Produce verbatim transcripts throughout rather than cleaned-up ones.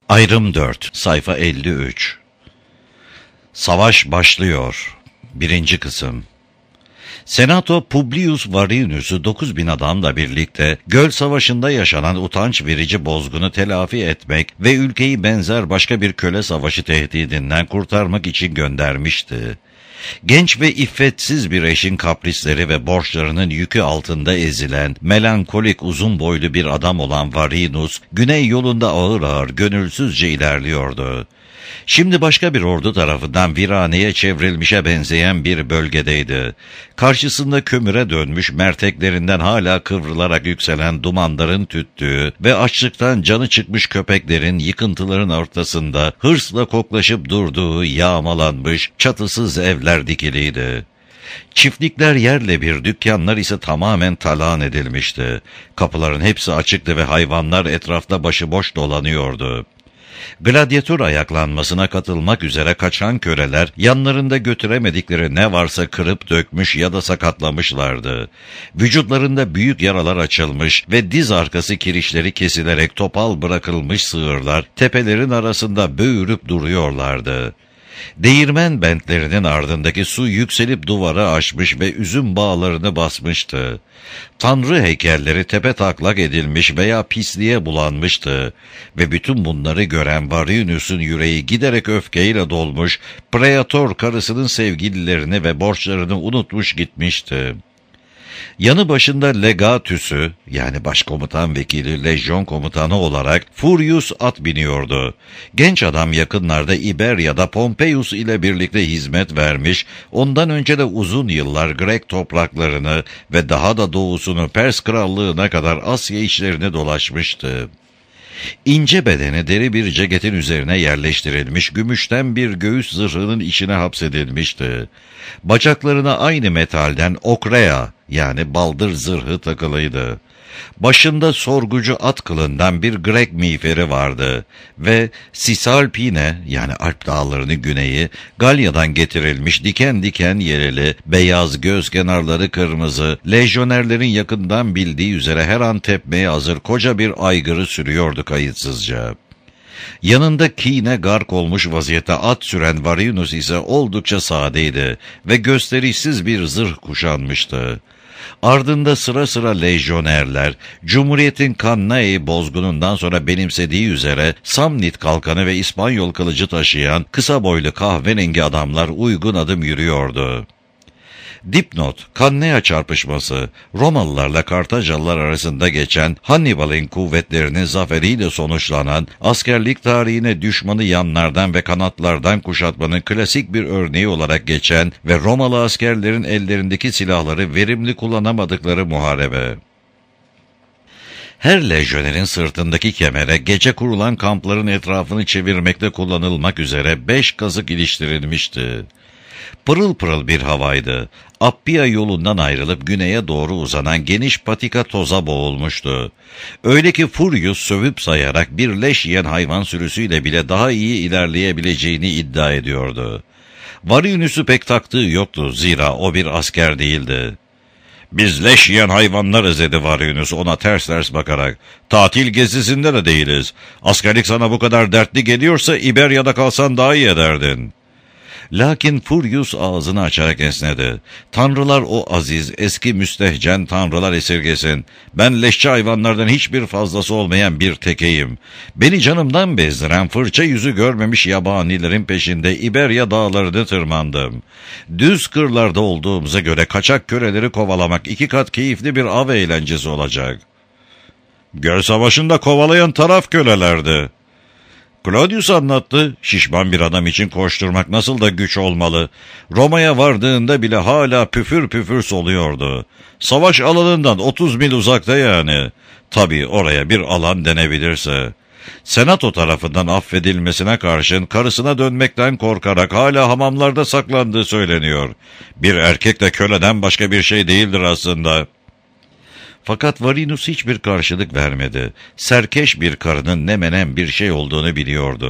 Ayrım dört, sayfa elli üç. Savaş başlıyor. Birinci kısım. Senato Publius Varinus'u dokuz bin adamla birlikte Göl Savaşı'nda yaşanan utanç verici bozgunu telafi etmek ve ülkeyi benzer başka bir köle savaşı tehdidinden kurtarmak için göndermişti. Genç ve iffetsiz bir eşin kaprisleri ve borçlarının yükü altında ezilen, melankolik uzun boylu bir adam olan Varinus, güney yolunda ağır ağır gönülsüzce ilerliyordu. Şimdi başka bir ordu tarafından viraneye çevrilmişe benzeyen bir bölgedeydi. Karşısında kömüre dönmüş merteklerinden hala kıvrılarak yükselen dumanların tüttüğü ve açlıktan canı çıkmış köpeklerin yıkıntıların ortasında hırsla koklaşıp durduğu yağmalanmış, çatısız evler dikiliydi. Çiftlikler yerle bir, dükkanlar ise tamamen talan edilmişti. Kapıların hepsi açıktı ve hayvanlar etrafta başıboş dolanıyordu. Gladyatör ayaklanmasına katılmak üzere kaçan köleler yanlarında götüremedikleri ne varsa kırıp dökmüş ya da sakatlamışlardı. Vücutlarında büyük yaralar açılmış ve diz arkası kirişleri kesilerek topal bırakılmış sığırlar tepelerin arasında böğürüp duruyorlardı. Değirmen bentlerinin ardındaki su yükselip duvara aşmış ve üzüm bağlarını basmıştı. Tanrı heykelleri tepetaklak edilmiş veya pisliğe bulanmıştı ve bütün bunları gören Varinus'un yüreği giderek öfkeyle dolmuş, Praetor karısının sevgililerini ve borçlarını unutmuş gitmişti. Yanı başında legatüsü, yani başkomutan vekili lejyon komutanı olarak Furius at biniyordu. Genç adam yakınlarda İberya'da Pompeius ile birlikte hizmet vermiş, ondan önce de uzun yıllar Grek topraklarını ve daha da doğusunu Pers krallığına kadar Asya işlerini dolaşmıştı. İnce bedeni deri bir ceketin üzerine yerleştirilmiş, gümüşten bir göğüs zırhının içine hapsedilmişti. Bacaklarına aynı metalden okrea, yani baldır zırhı takılıydı. Başında sorgucu at kılından bir Grek miğferi vardı ve Sisalpine, yani Alp dağlarının güneyi, Galya'dan getirilmiş diken diken yerili, beyaz göz kenarları kırmızı, lejyonerlerin yakından bildiği üzere her an tepmeye hazır koca bir aygırı sürüyordu kayıtsızca. Yanında kine gark olmuş vaziyette at süren Varinus ise oldukça sadeydi ve gösterişsiz bir zırh kuşanmıştı. Ardında sıra sıra lejyonerler, Cumhuriyet'in Cannae bozgunundan sonra benimsediği üzere Samnit kalkanı ve İspanyol kılıcı taşıyan kısa boylu kahverengi adamlar uygun adım yürüyordu. Dipnot, Cannae çarpışması, Romalılarla Kartacalılar arasında geçen Hannibal'in kuvvetlerinin zaferiyle sonuçlanan, askerlik tarihine düşmanı yanlardan ve kanatlardan kuşatmanın klasik bir örneği olarak geçen ve Romalı askerlerin ellerindeki silahları verimli kullanamadıkları muharebe. Her lejyonerin sırtındaki kemere gece kurulan kampların etrafını çevirmekte kullanılmak üzere beş kazık iliştirilmişti. Pırıl pırıl bir havaydı. Appia yolundan ayrılıp güneye doğru uzanan geniş patika toza boğulmuştu. Öyle ki Furius sövüp sayarak bir leş yiyen hayvan sürüsüyle bile daha iyi ilerleyebileceğini iddia ediyordu. Varinus'u pek taktığı yoktu, zira o bir asker değildi. "Biz leş yiyen hayvanlarız," dedi Varinus ona ters ters bakarak. "Tatil gezisinde de değiliz. Askerlik sana bu kadar dertli geliyorsa İberya'da kalsan daha iyi ederdin." Lakin Furius ağzını açarak esnedi. "Tanrılar o aziz, eski müstehcen tanrılar esirgesin. Ben leşçi hayvanlardan hiçbir fazlası olmayan bir tekeyim. Beni canımdan bezdiren fırça yüzü görmemiş yabanilerin peşinde İberya dağlarını tırmandım. Düz kırlarda olduğumuza göre kaçak köleleri kovalamak iki kat keyifli bir av eğlencesi olacak." "Göl Savaşı'nda kovalayan taraf kölelerdi." Claudius anlattı, şişman bir adam için koşturmak nasıl da güç olmalı. Roma'ya vardığında bile hala püfür püfür soluyordu. Savaş alanından otuz mil uzakta yani. Tabii oraya bir alan denebilirse. Senato tarafından affedilmesine karşın karısına dönmekten korkarak hala hamamlarda saklandığı söyleniyor. Bir erkek de köleden başka bir şey değildir aslında. Fakat Varinus hiçbir karşılık vermedi. Serkeş bir karının ne menem bir şey olduğunu biliyordu.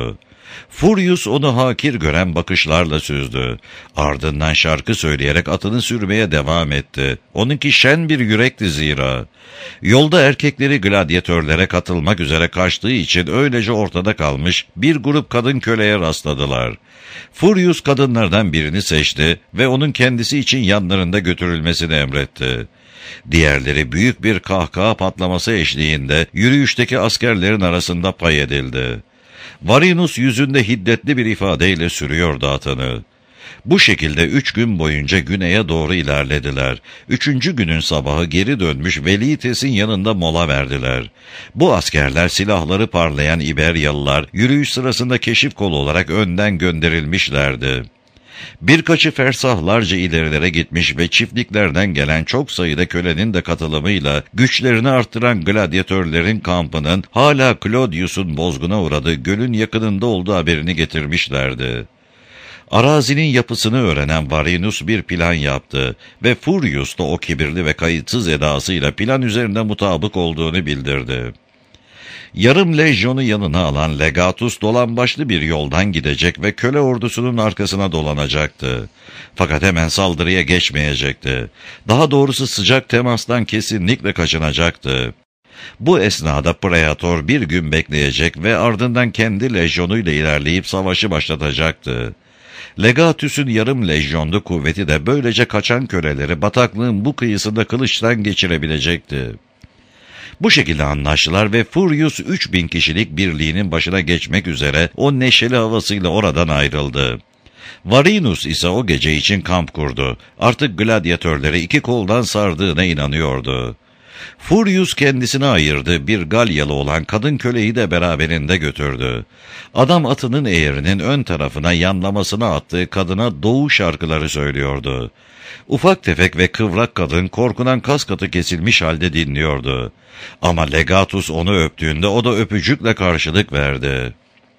Furius onu hakir gören bakışlarla süzdü. Ardından şarkı söyleyerek atını sürmeye devam etti. Onunki şen bir yürekti zira. Yolda erkekleri gladyatörlere katılmak üzere kaçtığı için öylece ortada kalmış bir grup kadın köleye rastladılar. Furius kadınlardan birini seçti ve onun kendisi için yanlarında götürülmesini emretti. Diğerleri büyük bir kahkaha patlaması eşliğinde yürüyüşteki askerlerin arasında pay edildi. Varinus yüzünde hiddetli bir ifadeyle sürüyordu atını. Bu şekilde üç gün boyunca güneye doğru ilerlediler. Üçüncü günün sabahı geri dönmüş Velites'in yanında mola verdiler. Bu askerler silahları parlayan İberyalılar yürüyüş sırasında keşif kolu olarak önden gönderilmişlerdi. Birkaçı fersahlarca ilerilere gitmiş ve çiftliklerden gelen çok sayıda kölenin de katılımıyla güçlerini arttıran gladyatörlerin kampının hala Claudius'un bozguna uğradığı gölün yakınında olduğu haberini getirmişlerdi. Arazinin yapısını öğrenen Varinus bir plan yaptı ve Furius da o kibirli ve kayıtsız edasıyla plan üzerinde mutabık olduğunu bildirdi. Yarım lejyonu yanına alan Legatus dolambaçlı bir yoldan gidecek ve köle ordusunun arkasına dolanacaktı. Fakat hemen saldırıya geçmeyecekti. Daha doğrusu sıcak temastan kesinlikle kaçınacaktı. Bu esnada Praetor bir gün bekleyecek ve ardından kendi lejyonuyla ilerleyip savaşı başlatacaktı. Legatus'un yarım lejyonlu kuvveti de böylece kaçan köleleri bataklığın bu kıyısında kılıçtan geçirebilecekti. Bu şekilde anlaştılar ve Furius üç bin kişilik birliğinin başına geçmek üzere o neşeli havasıyla oradan ayrıldı. Varinus ise o gece için kamp kurdu. Artık gladyatörleri iki koldan sardığına inanıyordu. Furius kendisine ayırdığı bir Galyalı olan kadın köleyi de beraberinde götürdü. Adam atının eğerinin ön tarafına yanlamasına attığı kadına doğu şarkıları söylüyordu. Ufak tefek ve kıvrak kadın korkudan kas katı kesilmiş halde dinliyordu. Ama Legatus onu öptüğünde o da öpücükle karşılık verdi.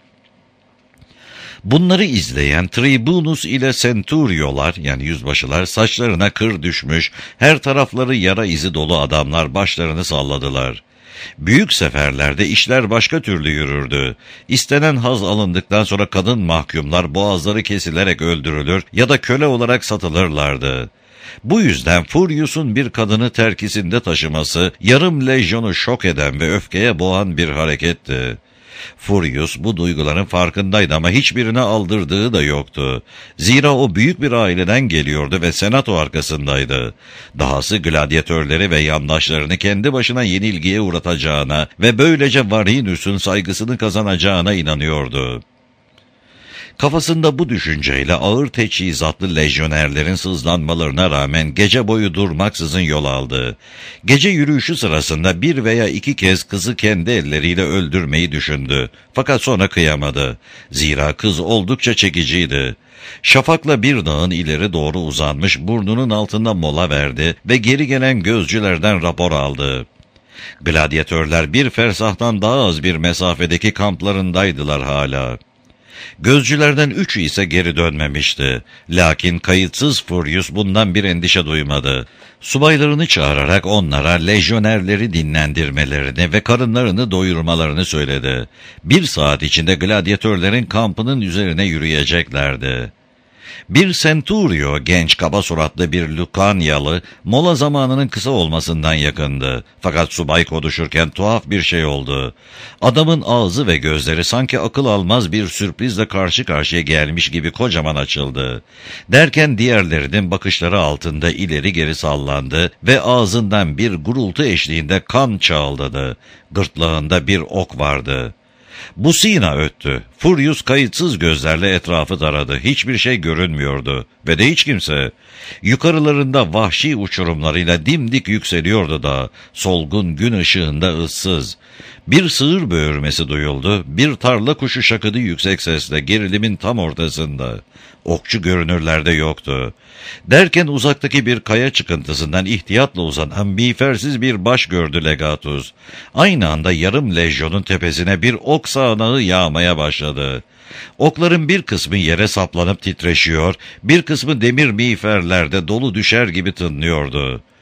Bunları izleyen Tribunus ile Centuriolar yani yüzbaşılar saçlarına kır düşmüş, her tarafları yara izi dolu adamlar başlarını salladılar. Büyük seferlerde işler başka türlü yürürdü. İstenen haz alındıktan sonra kadın mahkumlar boğazları kesilerek öldürülür ya da köle olarak satılırlardı. Bu yüzden Furius'un bir kadını terkisinde taşıması yarım lejyonu şok eden ve öfkeye boğan bir hareketti. Furius bu duyguların farkındaydı ama hiçbirine aldırdığı da yoktu. Zira o büyük bir aileden geliyordu ve senato arkasındaydı. Dahası gladyatörleri ve yandaşlarını kendi başına yenilgiye uğratacağına ve böylece Varinus'un saygısını kazanacağına inanıyordu. Kafasında bu düşünceyle ağır teçhizatlı lejyonerlerin sızlanmalarına rağmen gece boyu durmaksızın yol aldı. Gece yürüyüşü sırasında bir veya iki kez kızı kendi elleriyle öldürmeyi düşündü. Fakat sonra kıyamadı. Zira kız oldukça çekiciydi. Şafakla bir dağın ileri doğru uzanmış burnunun altında mola verdi ve geri gelen gözcülerden rapor aldı. Gladyatörler bir fersahtan daha az bir mesafedeki kamplarındaydılar hala. Gözcülerden üçü ise geri dönmemişti. Lakin kayıtsız Furius bundan bir endişe duymadı. Subaylarını çağırarak onlara lejyonerleri dinlendirmelerini ve karınlarını doyurmalarını söyledi. Bir saat içinde gladyatörlerin kampının üzerine yürüyeceklerdi. Bir Centurio, genç kaba suratlı bir Lucanyalı, mola zamanının kısa olmasından yakındı. Fakat subay konuşurken tuhaf bir şey oldu. Adamın ağzı ve gözleri sanki akıl almaz bir sürprizle karşı karşıya gelmiş gibi kocaman açıldı. Derken diğerlerinin bakışları altında ileri geri sallandı ve ağzından bir gurultu eşliğinde kan çağıldadı. Gırtlağında bir ok vardı. Busina öttü. Furius kayıtsız gözlerle etrafı taradı. Hiçbir şey görünmüyordu. Ve de hiç kimse. Yukarılarında vahşi uçurumlarıyla dimdik yükseliyordu da, solgun gün ışığında ıssız. Bir sığır böğürmesi duyuldu. Bir tarla kuşu şakıdı yüksek sesle gerilimin tam ortasında. Okçu görünürlerde yoktu. Derken uzaktaki bir kaya çıkıntısından ihtiyatla uzanan miğfersiz bir baş gördü Legatus. Aynı anda yarım lejyonun tepesine bir ok sağanağı yağmaya başladı. Okların bir kısmı yere saplanıp titreşiyor, bir kısmı demir miğferlerde dolu düşer gibi tınlıyordu.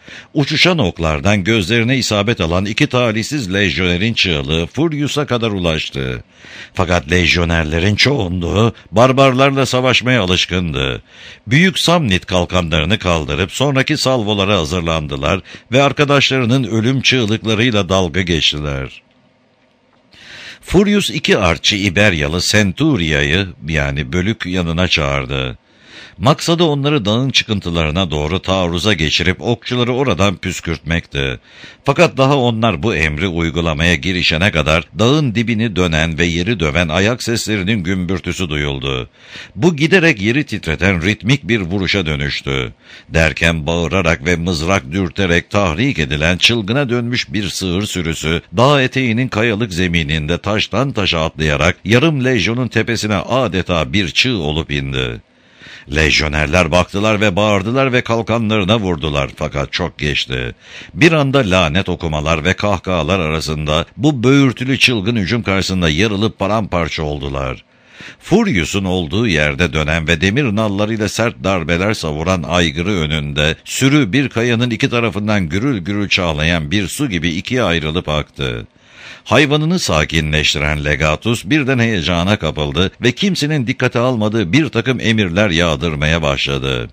Uçuşan oklardan gözlerine isabet alan iki talihsiz lejyonerin çığlığı Furius'a kadar ulaştı. Fakat lejyonerlerin çoğunluğu barbarlarla savaşmaya alışkındı. Büyük Samnit kalkanlarını kaldırıp sonraki salvolara hazırlandılar ve arkadaşlarının ölüm çığlıklarıyla dalga geçtiler. Furius iki artçı İberyalı Centuria'yı yani bölük yanına çağırdı. Maksadı onları dağın çıkıntılarına doğru taarruza geçirip okçuları oradan püskürtmekti. Fakat daha onlar bu emri uygulamaya girişene kadar dağın dibini dönen ve yeri döven ayak seslerinin gümbürtüsü duyuldu. Bu giderek yeri titreten ritmik bir vuruşa dönüştü. Derken bağırarak ve mızrak dürterek tahrik edilen çılgına dönmüş bir sığır sürüsü dağ eteğinin kayalık zemininde taştan taşa atlayarak yarım lejyonun tepesine adeta bir çığ olup indi. Lejyonerler baktılar ve bağırdılar ve kalkanlarına vurdular fakat çok geçti. Bir anda lanet okumalar ve kahkahalar arasında bu böğürtülü çılgın hücum karşısında yarılıp paramparça oldular. Furius'un olduğu yerde dönen ve demir nallarıyla sert darbeler savuran aygırı önünde sürü bir kayanın iki tarafından gürül gürül çağlayan bir su gibi ikiye ayrılıp aktı. Hayvanını sakinleştiren Legatus birden heyecana kapıldı ve kimsenin dikkate almadığı bir takım emirler yağdırmaya başladı.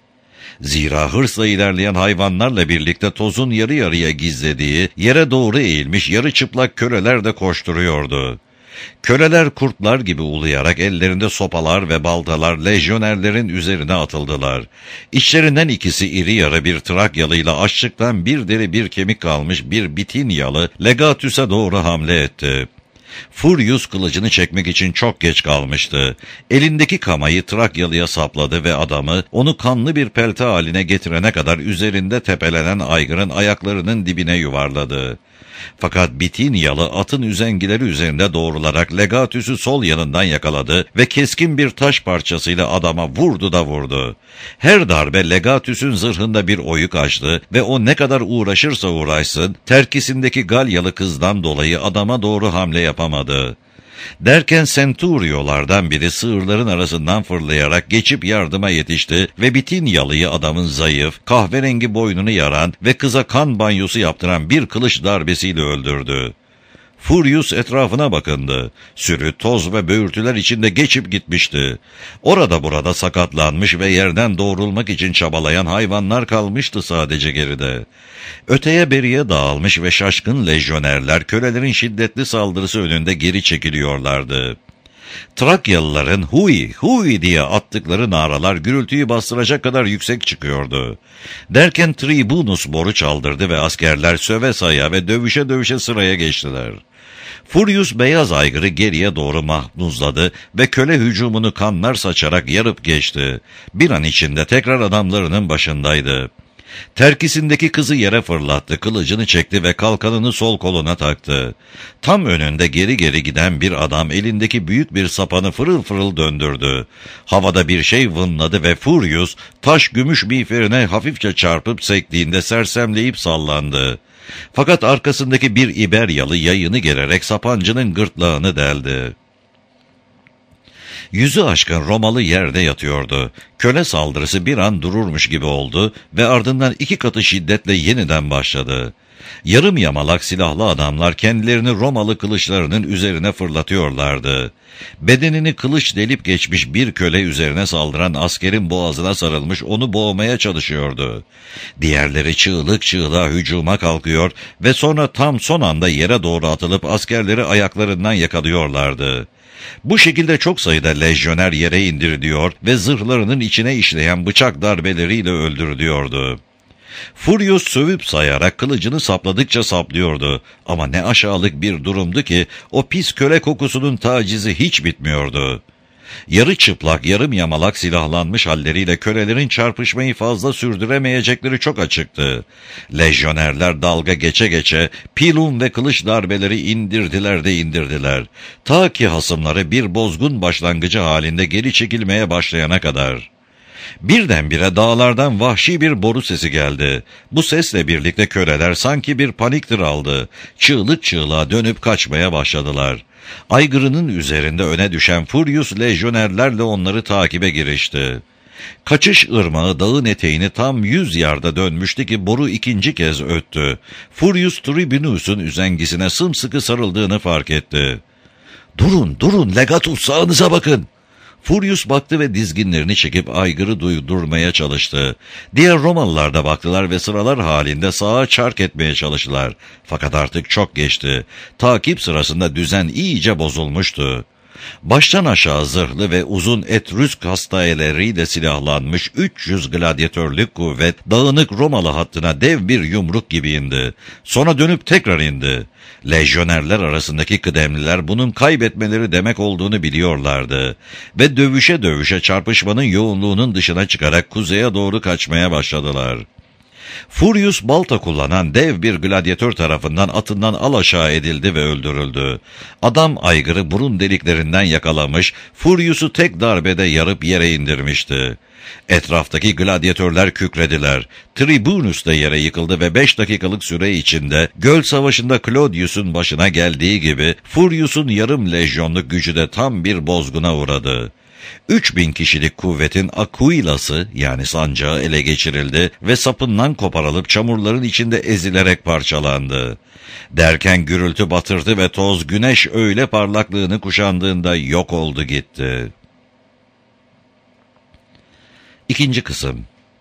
Zira hırsla ilerleyen hayvanlarla birlikte tozun yarı yarıya gizlediği, yere doğru eğilmiş yarı çıplak köleler de koşturuyordu. Köleler kurtlar gibi uluyarak ellerinde sopalar ve baltalar lejyonerlerin üzerine atıldılar. İçlerinden ikisi iri yarı bir Trakyalıyla açlıktan bir deri bir kemik kalmış bir Bitinyalı Legatus'a doğru hamle etti. Furius kılıcını çekmek için çok geç kalmıştı. Elindeki kamayı Trakyalı'ya sapladı ve adamı onu kanlı bir pelte haline getirene kadar üzerinde tepelenen aygırın ayaklarının dibine yuvarladı. Fakat Bitinyalı atın üzengileri üzerinde doğrularak Legatus'u sol yanından yakaladı ve keskin bir taş parçasıyla adama vurdu da vurdu. Her darbe Legatus'un zırhında bir oyuk açtı ve o ne kadar uğraşırsa uğraşsın terkisindeki Galyalı kızdan dolayı adama doğru hamle yapamadı. Derken Centuriolardan biri sığırların arasından fırlayarak geçip yardıma yetişti ve Bitinyalı'yı adamın zayıf, kahverengi boynunu yaran ve kıza kan banyosu yaptıran bir kılıç darbesiyle öldürdü. Furius etrafına bakındı. Sürü toz ve böğürtüler içinde geçip gitmişti. Orada burada sakatlanmış ve yerden doğrulmak için çabalayan hayvanlar kalmıştı sadece geride. Öteye beriye dağılmış ve şaşkın lejyonerler kölelerin şiddetli saldırısı önünde geri çekiliyorlardı. Trakyalıların huy huy diye attıkları naralar gürültüyü bastıracak kadar yüksek çıkıyordu. Derken Tribunus boru çaldırdı ve askerler söve saya ve dövüşe dövüşe sıraya geçtiler. Furius beyaz aygırı geriye doğru mahmuzladı ve köle hücumunu kanlar saçarak yarıp geçti. Bir an içinde tekrar adamlarının başındaydı. Terkisindeki kızı yere fırlattı, kılıcını çekti ve kalkanını sol koluna taktı. Tam önünde geri geri giden bir adam elindeki büyük bir sapanı fırıl fırıl döndürdü. Havada bir şey vınladı ve Furius taş gümüş miğferine hafifçe çarpıp sektiğinde sersemleyip sallandı. Fakat arkasındaki bir İberyalı yayını gererek sapancının gırtlağını deldi. Yüzü aşkın Romalı yerde yatıyordu. Köle saldırısı bir an dururmuş gibi oldu ve ardından iki katı şiddetle yeniden başladı. Yarım yamalak silahlı adamlar kendilerini Romalı kılıçlarının üzerine fırlatıyorlardı. Bedenini kılıç delip geçmiş bir köle üzerine saldıran askerin boğazına sarılmış onu boğmaya çalışıyordu. Diğerleri çığlık çığlığa hücuma kalkıyor ve sonra tam son anda yere doğru atılıp askerleri ayaklarından yakalıyorlardı. Bu şekilde çok sayıda lejyoner yere indiriliyor ve zırhlarının içine işleyen bıçak darbeleriyle öldürülüyordu. Furius sövüp sayarak kılıcını sapladıkça saplıyordu ama ne aşağılık bir durumdu ki o pis köle kokusunun tacizi hiç bitmiyordu. Yarı çıplak, yarım yamalak silahlanmış halleriyle kölelerin çarpışmayı fazla sürdüremeyecekleri çok açıktı. Lejyonerler dalga geçe geçe pilum ve kılıç darbeleri indirdiler de indirdiler. Ta ki hasımları bir bozgun başlangıcı halinde geri çekilmeye başlayana kadar. Birdenbire dağlardan vahşi bir boru sesi geldi. Bu sesle birlikte köleler sanki bir paniktir aldı. Çığlık çığlığa dönüp kaçmaya başladılar. Aygırının üzerinde öne düşen Furius lejyonerlerle onları takibe girişti. Kaçış ırmağı dağın eteğini tam yüz yarda dönmüştü ki boru ikinci kez öttü. Furius Tribunus'un üzengisine sımsıkı sarıldığını fark etti. ''Durun, durun Legatus, sağınıza bakın!'' Furius baktı ve dizginlerini çekip aygırı duydurmaya çalıştı. Diğer Romalılar da baktılar ve sıralar halinde sağa çark etmeye çalıştılar. Fakat artık çok geçti. Takip sırasında düzen iyice bozulmuştu. Baştan aşağı zırhlı ve uzun Etrüsk hastayeleriyle silahlanmış üç yüz gladyatörlük kuvvet dağınık Romalı hattına dev bir yumruk gibi indi. Sonra dönüp tekrar indi. Lejyonerler arasındaki kıdemliler bunun kaybetmeleri demek olduğunu biliyorlardı ve dövüşe dövüşe çarpışmanın yoğunluğunun dışına çıkarak kuzeye doğru kaçmaya başladılar. Furius balta kullanan dev bir gladyatör tarafından atından alaşağı edildi ve öldürüldü. Adam aygırı burun deliklerinden yakalamış, Furius'u tek darbede yarıp yere indirmişti. Etraftaki gladyatörler kükrediler. Tribunus da yere yıkıldı ve beş dakikalık süre içinde göl savaşında Claudius'un başına geldiği gibi Furius'un yarım lejyonluk gücü de tam bir bozguna uğradı. Üç bin kişilik kuvvetin Aquila'sı yani sancağı ele geçirildi ve sapından koparılıp çamurların içinde ezilerek parçalandı. Derken gürültü batırdı ve toz güneş öğle parlaklığını kuşandığında yok oldu gitti. İkinci kısım.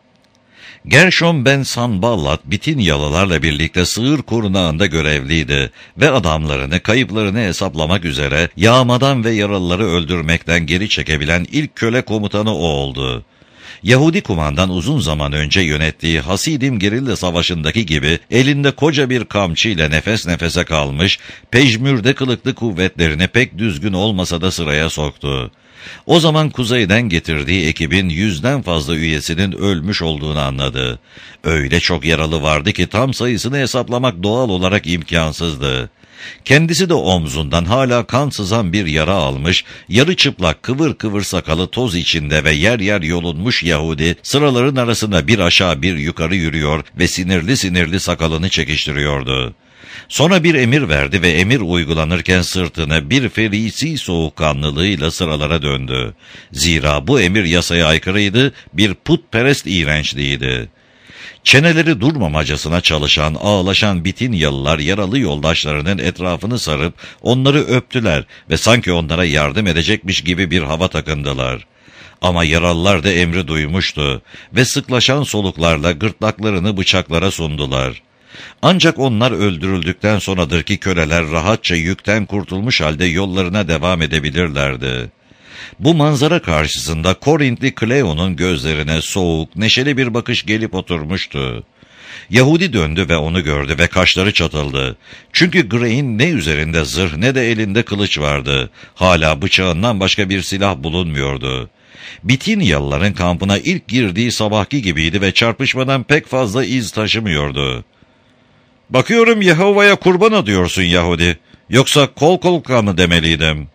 Gershom ben Sanballat Bitinyalılarla birlikte sığır korunağında görevliydi ve adamlarını kayıplarını hesaplamak üzere yağmadan ve yaralıları öldürmekten geri çekebilen ilk köle komutanı o oldu. Yahudi kumandan uzun zaman önce yönettiği Hasidim gerilla savaşındaki gibi elinde koca bir kamçı ile nefes nefese kalmış, pejmürde kılıklı kuvvetlerini pek düzgün olmasa da sıraya soktu. O zaman kuzeyden getirdiği ekibin yüzden fazla üyesinin ölmüş olduğunu anladı. Öyle çok yaralı vardı ki tam sayısını hesaplamak doğal olarak imkansızdı. Kendisi de omzundan hala kan sızan bir yara almış, yarı çıplak kıvır kıvır sakalı toz içinde ve yer yer yolunmuş Yahudi sıraların arasında bir aşağı bir yukarı yürüyor ve sinirli sinirli sakalını çekiştiriyordu. Sonra bir emir verdi ve emir uygulanırken sırtını bir ferisi soğukkanlılığıyla sıralara döndü. Zira bu emir yasaya aykırıydı, bir putperest iğrençliğiydi. Çeneleri durmamacasına çalışan, ağlaşan Bitinyalılar yaralı yoldaşlarının etrafını sarıp onları öptüler ve sanki onlara yardım edecekmiş gibi bir hava takındılar. Ama yaralılar da emri duymuştu ve sıklaşan soluklarla gırtlaklarını bıçaklara sundular. Ancak onlar öldürüldükten sonradır ki köleler rahatça yükten kurtulmuş halde yollarına devam edebilirlerdi. Bu manzara karşısında Korintli Cleo'nun gözlerine soğuk, neşeli bir bakış gelip oturmuştu. Yahudi döndü ve onu gördü ve kaşları çatıldı. Çünkü Grey'in ne üzerinde zırh ne de elinde kılıç vardı. Hala bıçağından başka bir silah bulunmuyordu. Bitinyalıların kampına ilk girdiği sabahki gibiydi ve çarpışmadan pek fazla iz taşımıyordu. ''Bakıyorum Yehova'ya kurban adıyorsun Yahudi. Yoksa kol kolka mı demeliydim?''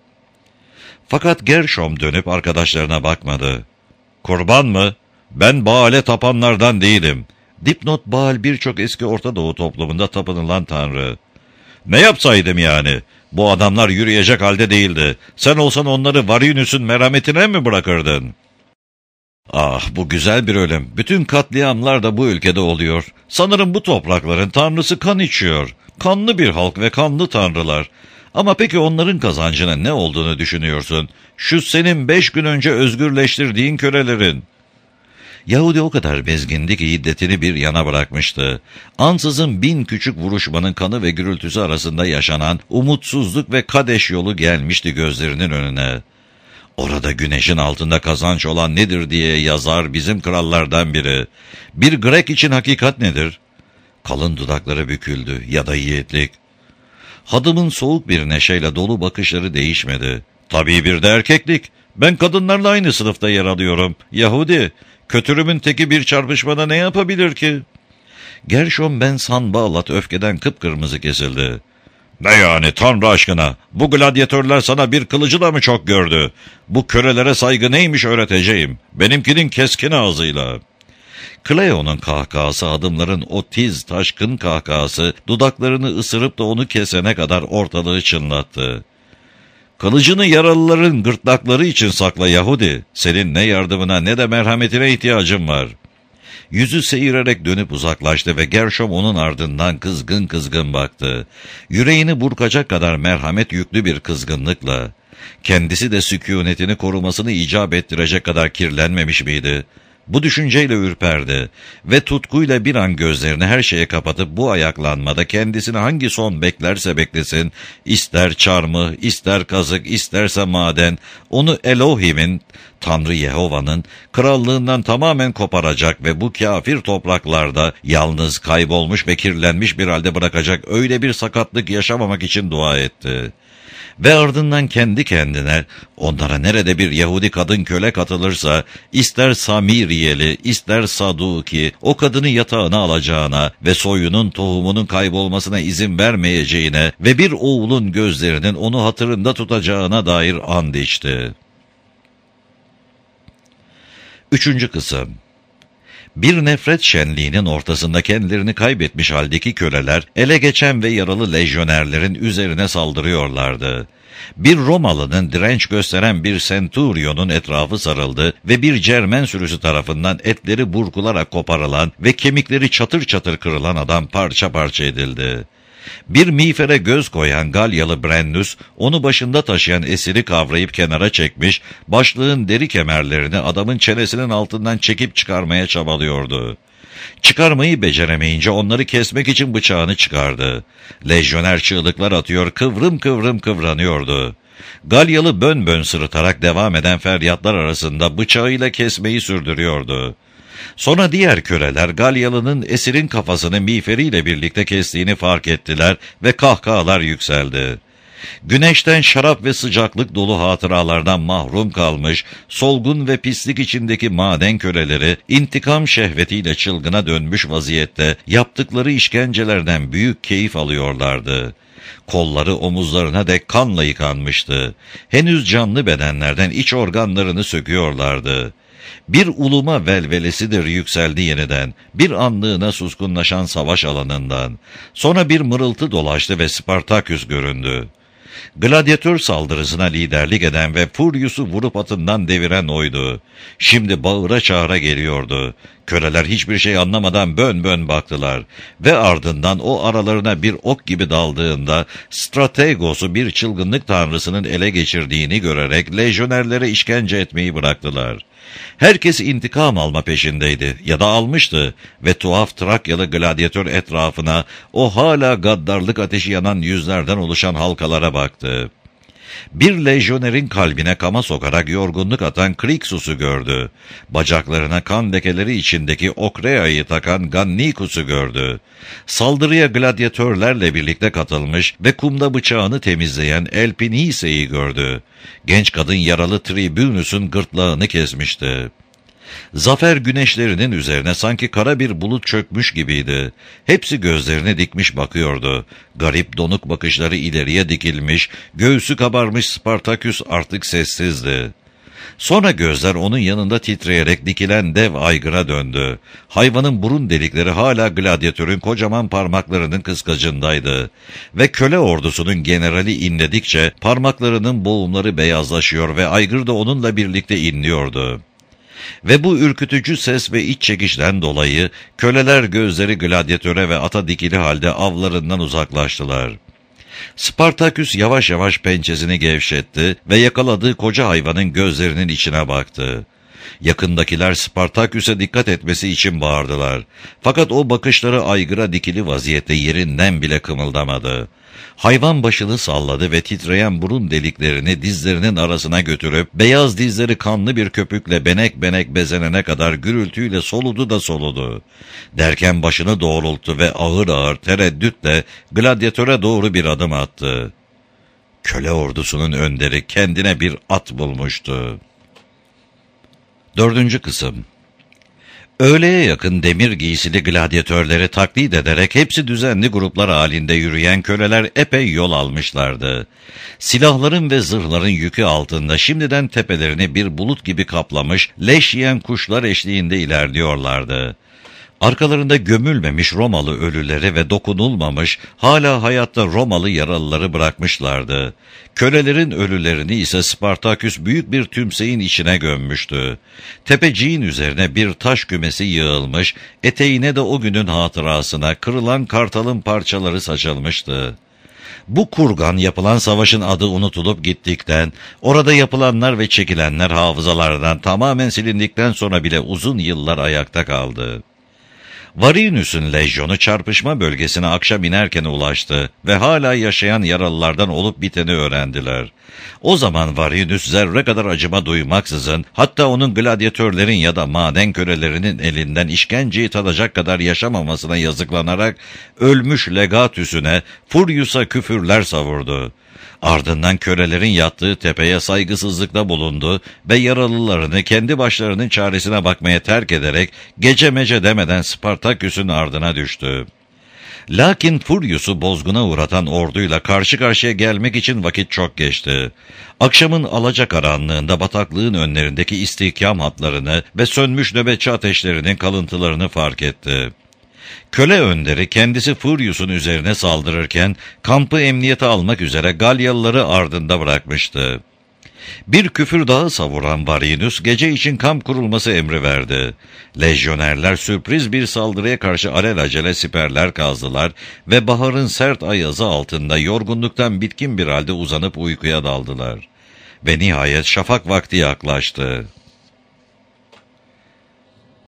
Fakat Gershom dönüp arkadaşlarına bakmadı. ''Kurban mı? Ben Baal'e tapanlardan değilim.'' Dipnot Baal birçok eski Orta Doğu toplumunda tapınılan tanrı. ''Ne yapsaydım yani? Bu adamlar yürüyecek halde değildi. Sen olsan onları Varinus'un merhametine mi bırakırdın?'' Ah, bu güzel bir ölüm. Bütün katliamlar da bu ülkede oluyor. Sanırım bu toprakların tanrısı kan içiyor. Kanlı bir halk ve kanlı tanrılar. Ama peki onların kazancının ne olduğunu düşünüyorsun? Şu senin beş gün önce özgürleştirdiğin kölelerin. Yahudi o kadar bezgindi ki hiddetini bir yana bırakmıştı. Ansızın bin küçük vuruşmanın kanı ve gürültüsü arasında yaşanan umutsuzluk ve Kadeş yolu gelmişti gözlerinin önüne. Orada güneşin altında kazanç olan nedir diye yazar bizim krallardan biri. Bir Grek için hakikat nedir? Kalın dudakları büküldü ya da yiğitlik. Hadımın soğuk bir neşeyle dolu bakışları değişmedi. Tabii bir de erkeklik. Ben kadınlarla aynı sınıfta yer alıyorum. Yahudi, kötürümün teki bir çarpışmada ne yapabilir ki? Gershom ben Sanballat öfkeden kıpkırmızı kesildi. Ne yani Tanrı aşkına? Bu gladyatörler sana bir kılıcı da mı çok gördü? Bu kölelere saygı neymiş öğreteceğim. Benimkinin keskin ağzıyla. Cleo'nun kahkahası adımların o tiz taşkın kahkahası dudaklarını ısırıp da onu kesene kadar ortalığı çınlattı. Kılıcını yaralıların gırtlakları için sakla Yahudi. Senin ne yardımına ne de merhametine ihtiyacın var. Yüzü seyirerek dönüp uzaklaştı ve Gershom onun ardından kızgın kızgın baktı. Yüreğini burkacak kadar merhamet yüklü bir kızgınlıkla. Kendisi de sükûnetini korumasını icap ettirecek kadar kirlenmemiş miydi? Bu düşünceyle ürperdi ve tutkuyla bir an gözlerini her şeye kapatıp bu ayaklanmada kendisini hangi son beklerse beklesin, ister çarmıh, ister kazık, isterse maden, onu Elohim'in, Tanrı Yehova'nın krallığından tamamen koparacak ve bu kafir topraklarda yalnız, kaybolmuş ve kirlenmiş bir halde bırakacak öyle bir sakatlık yaşamamak için dua etti. Ve ardından kendi kendine, onlara nerede bir Yahudi kadın köle katılırsa, ister Samiriyeli, ister Saduki, o kadını yatağına alacağına ve soyunun tohumunun kaybolmasına izin vermeyeceğine ve bir oğulun gözlerinin onu hatırında tutacağına dair and içti. Üçüncü kısım. Bir nefret şenliğinin ortasında kendilerini kaybetmiş haldeki köleler, ele geçen ve yaralı lejyonerlerin üzerine saldırıyorlardı. Bir Romalı'nın direnç gösteren bir senturyonun etrafı sarıldı ve bir Cermen sürüsü tarafından etleri burkularak koparılan ve kemikleri çatır çatır kırılan adam parça parça edildi. Bir miğfere göz koyan Galyalı Brennus, onu başında taşıyan esiri kavrayıp kenara çekmiş, başlığın deri kemerlerini adamın çenesinin altından çekip çıkarmaya çabalıyordu. Çıkarmayı beceremeyince onları kesmek için bıçağını çıkardı. Lejyoner çığlıklar atıyor, kıvrım kıvrım kıvranıyordu. Galyalı bön bön sırıtarak devam eden feryatlar arasında bıçağıyla kesmeyi sürdürüyordu. Sonra diğer köleler Galyalı'nın esirin kafasını miğferiyle birlikte kestiğini fark ettiler ve kahkahalar yükseldi. Güneşten, şarap ve sıcaklık dolu hatıralardan mahrum kalmış, solgun ve pislik içindeki maden köleleri, intikam şehvetiyle çılgına dönmüş vaziyette yaptıkları işkencelerden büyük keyif alıyorlardı. Kolları omuzlarına dek kanla yıkanmıştı. Henüz canlı bedenlerden iç organlarını söküyorlardı. Bir uluma velvelesidir yükseldi yeniden, bir anlığına suskunlaşan savaş alanından. Sonra bir mırıltı dolaştı ve Spartaküs göründü. Gladyatör saldırısına liderlik eden ve Furius'u vurup atından deviren oydu. Şimdi bağıra çağıra geliyordu. Köleler hiçbir şey anlamadan bön bön baktılar ve ardından o aralarına bir ok gibi daldığında Strategos'u bir çılgınlık tanrısının ele geçirdiğini görerek lejyonerlere işkence etmeyi bıraktılar. Herkes intikam alma peşindeydi ya da almıştı ve tuhaf Trakyalı gladyatör etrafına o hala gaddarlık ateşi yanan yüzlerden oluşan halkalara baktı. Bir lejyonerin kalbine kama sokarak yorgunluk atan Krixus'u gördü. Bacaklarına kan lekeleri içindeki Okrea'yı takan Gannikus'u gördü. Saldırıya gladyatörlerle birlikte katılmış ve kumda bıçağını temizleyen Elpinise'yi gördü. Genç kadın yaralı Tribünus'un gırtlağını kesmişti. Zafer güneşlerinin üzerine sanki kara bir bulut çökmüş gibiydi. Hepsi gözlerini dikmiş bakıyordu. Garip donuk bakışları ileriye dikilmiş, göğsü kabarmış Spartaküs artık sessizdi. Sonra gözler onun yanında titreyerek dikilen dev aygıra döndü. Hayvanın burun delikleri hala gladyatörün kocaman parmaklarının kıskacındaydı. Ve köle ordusunun generali inledikçe parmaklarının boğumları beyazlaşıyor ve aygır da onunla birlikte inliyordu. Ve bu ürkütücü ses ve iç çekişten dolayı köleler gözleri gladyatöre ve ata dikili halde avlarından uzaklaştılar. Spartaküs yavaş yavaş pençesini gevşetti ve yakaladığı koca hayvanın gözlerinin içine baktı. Yakındakiler Spartaküs'e dikkat etmesi için bağırdılar. Fakat o bakışları aygıra dikili vaziyette yerinden bile kımıldamadı. Hayvan başını salladı ve titreyen burun deliklerini dizlerinin arasına götürüp beyaz dizleri kanlı bir köpükle benek benek bezenene kadar gürültüyle soludu da soludu. Derken başını doğrulttu ve ağır ağır tereddütle gladyatöre doğru bir adım attı. Köle ordusunun önderi kendine bir at bulmuştu. Dördüncü kısım. Öğleye yakın demir giysili gladyatörleri taklit ederek hepsi düzenli gruplar halinde yürüyen köleler epey yol almışlardı. Silahların ve zırhların yükü altında şimdiden tepelerini bir bulut gibi kaplamış leş yiyen kuşlar eşliğinde ilerliyorlardı. Arkalarında gömülmemiş Romalı ölüleri ve dokunulmamış, hala hayatta Romalı yaralıları bırakmışlardı. Kölelerin ölülerini ise Spartaküs büyük bir tümseyin içine gömmüştü. Tepeciğin üzerine bir taş kümesi yığılmış, eteğine de o günün hatırasına kırılan kartalın parçaları saçılmıştı. Bu kurgan yapılan savaşın adı unutulup gittikten, orada yapılanlar ve çekilenler hafızalardan tamamen silindikten sonra bile uzun yıllar ayakta kaldı. Varinus'un lejyonu çarpışma bölgesine akşam inerken ulaştı ve hala yaşayan yaralılardan olup biteni öğrendiler. O zaman Varinus zerre kadar acıma duymaksızın, hatta onun gladyatörlerin ya da maden kölelerinin elinden işkenceyi tadacak kadar yaşamamasına yazıklanarak ölmüş Legatüs'üne, Furius'a küfürler savurdu. Ardından kölelerin yattığı tepeye saygısızlıkta bulundu ve yaralılarını kendi başlarının çaresine bakmaya terk ederek gece mece demeden Spartaküs'ün ardına düştü. Lakin Furius'u bozguna uğratan orduyla karşı karşıya gelmek için vakit çok geçti. Akşamın alacakaranlığında bataklığın önlerindeki istihkam hatlarını ve sönmüş nöbetçi ateşlerinin kalıntılarını fark etti. Köle önderi kendisi Furius'un üzerine saldırırken kampı emniyete almak üzere Galyalıları ardında bırakmıştı. Bir küfür daha savuran Varinus gece için kamp kurulması emri verdi. Lejyonerler sürpriz bir saldırıya karşı alelacele siperler kazdılar ve baharın sert ayazı altında yorgunluktan bitkin bir halde uzanıp uykuya daldılar. Ve nihayet şafak vakti yaklaştı.